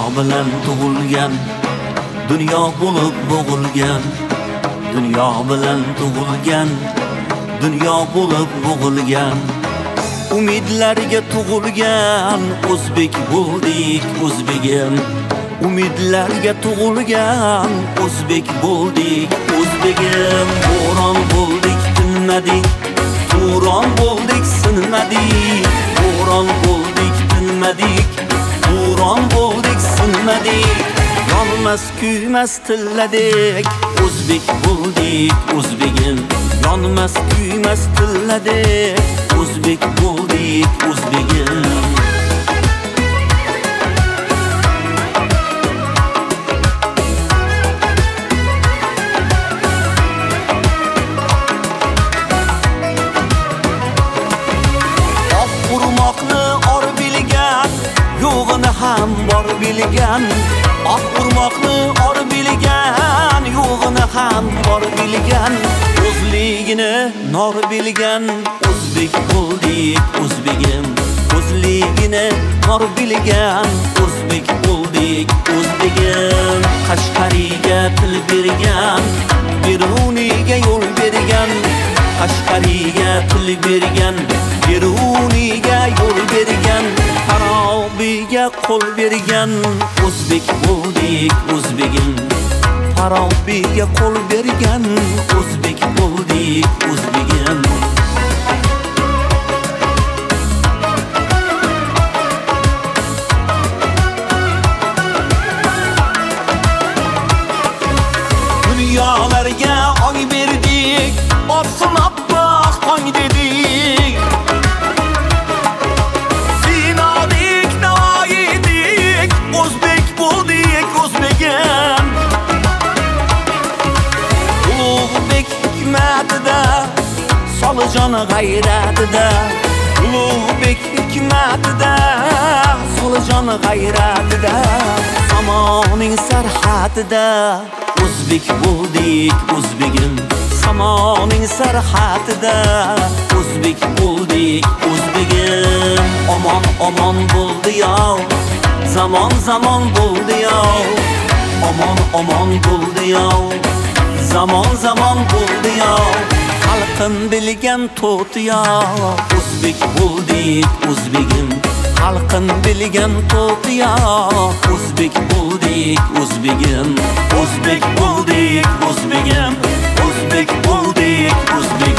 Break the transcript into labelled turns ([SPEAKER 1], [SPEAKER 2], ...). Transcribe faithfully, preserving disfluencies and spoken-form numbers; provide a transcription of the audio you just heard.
[SPEAKER 1] bilan tug'ilgan, dunyo bo'lib bo'g'ilgan. Dunyo bilan tug'ilgan, dunyo bo'lib bo'g'ilgan. Umidlarga tug'ilgan, o'zbek bo'ldik, o'zbegim. Umidlarga tug'ilgan, o'zbek bo'ldik, o'zbegim. Bo'ron bo'ldik, tinmadik, bo'ron bo'ldik, sinmadik. Bo'ron bo'ldik, tinmadik, bo'ron bo'ldik, sinmadik. Yonmas, kuymas tilladik, o'zbek bo'ldik, o'zbegim. Yonmas, kuymas tilladik, o'zbek bo'ldik, o'zbegim. Urmoqni or bilgan, yo'g'ini ham bor bilgan. Oq urmoqni or bilgan, yo'g'ini ham bor bilgan. O'zligini nor bilgan, o'zbek bo'ldik, o'zbegim. O'zligini nor bilgan, o'zbek bo'ldik, o'zbegim. Qashqariga til bergan, Beruniga yo'l bergan. Qashqariga til bergan, Beruniga yo'l bergan. Farobiga qo'l bergan, o'zbek bo'ldik, o'zbegim. Farobiga qo'l bergan, o'zbek bo'ldik, o'zbegim. Dunyolarga oy berdik, otsin oppoq tong dedik. Sinodik, Navoiydik, o'zbek bo'ldik, o'zbegim. Ulug'bek hikmatida, Solijon g'ayratida. Ulug'bek hikmatida, Solijon g'ayratida. Zamoning sarhatida, o'zbek bo'ldik, o'zbegim. Zamoning sarhatida, o'zbek bo'ldik, o'zbegim. Omon omon bo'ldi yo'l, zamon zamon bo'ldi yo'l. Omon omon bo'ldi yo'l, zamon zamon bo'ldi yo'l. Xalqim bilgan to't yo'l, o'zbek bo'ldik, o'zbegim. Xalqim bilgan to't yo'l, o'zbek bo'ldik, o'zbegim. O'zbek bo'ldik, o'zbegim. O'zbek bo'ldik, o'zbek.